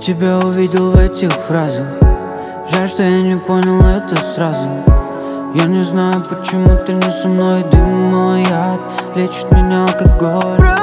тебя увидел в этих фразах. Жаль, что я не понял это сразу. Я не знаю, почему ты не со мной. Дым мой яд, лечит меня алкоголь.